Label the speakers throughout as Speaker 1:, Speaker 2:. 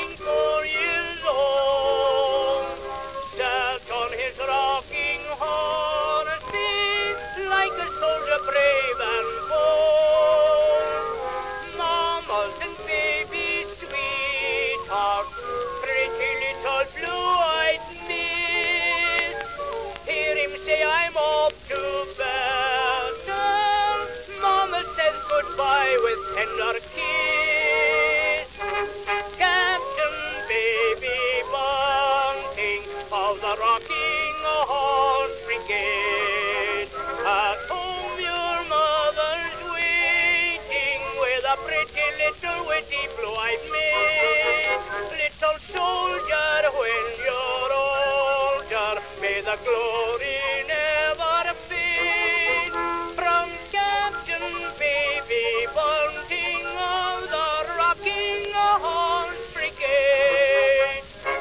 Speaker 1: going 4 years old, sat on his rocking horse, like a soldier brave and bold. Mamas and babies, sweethearts, pretty little blue-eyed miss, hear him say, I'm off to battle. Mama says goodbye with tender kiss. Captain Baby Bunting of the Rocking Horse Brigade, at home your mother's waiting with a pretty little witty blue-eyed maid. Little soldier, when you're older, may the glory never fade. From Captain Baby Bunting of the Rocking Horse Brigade.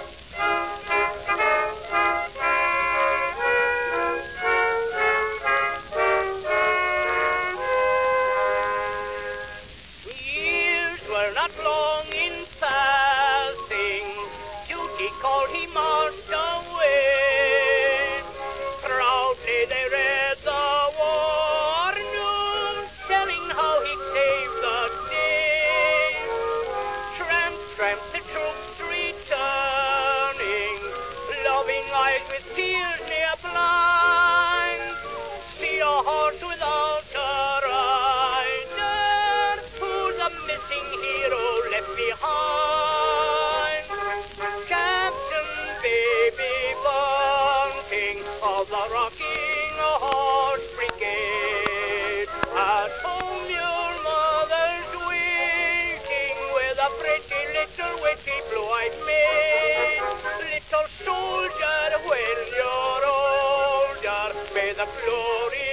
Speaker 1: Years were not long in passing, duty called, he marched away. Proudly they read the war news, telling how he saved the day. Tramp, tramp, the troops returning, loving eyes with tears near blind. See a horse without a rider, who's a missing hero left behind. Captain Baby Bunting of the Rocking Horse Brigade, at home your mother's waiting with a pretty little witty blue-eyed maid. Little soldier, when you're older, may the glory